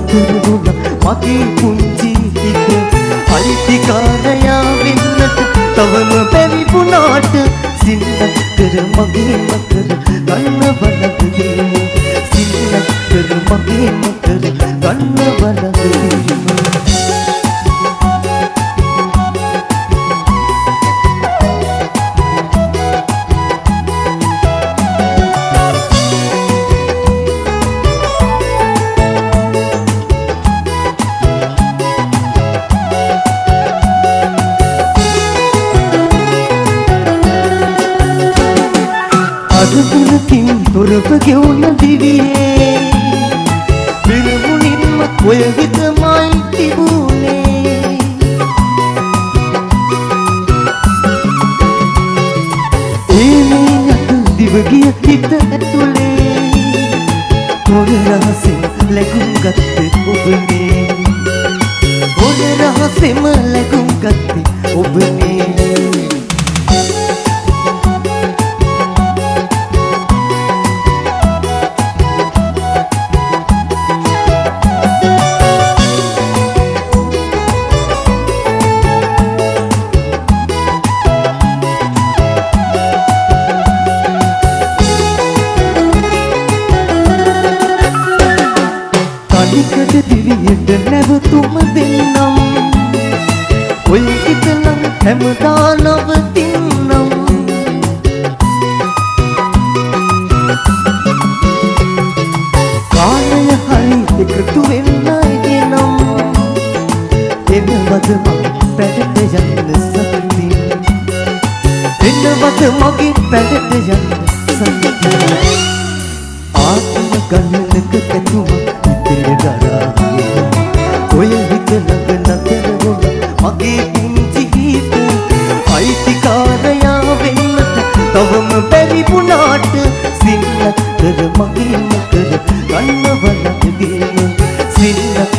නතර වුණා මගේ පුංචි හිත අයිතිකාරයා වෙන්නට තවම බැරි වුණාට සින්නකර මගේ මකර ගන්න බලදීම සින්නකර මගේ මකර ගන්න බලදීම අදපුරකින් තොරව ගෙවුන දිවියේ පිරුමුණින්ම ඔය හිතමයි තිබුණේ ඒමේ යක දිවගිය හිත ඇතුලේ මොන රහසෙන් ලැබුම් ගත්තේ ඔබනේ මොන රහසෙම ලැබුම් ගත්තේ ඔබනේ තනිකඩ දිවියට නැවතුම දෙන්නම් ඔය හිතනම් හැමදා නවතින්නම් කාලය හරි එකතු වෙන්න එනම් එනවද මගේ පැඩට යන්න සතුටින් එනවද මගේ පැඩට යන්න සතුටින් ආත්ම ගන්නක ඇතුම ඔය හිත ළඟ නතර වුණා මගේ පුංචි හිත අයිතිකාරයා වෙන්නට තවම බැරි වුණාට සින්නකර මගේ මකර ගන්න බලදීම සින්නකර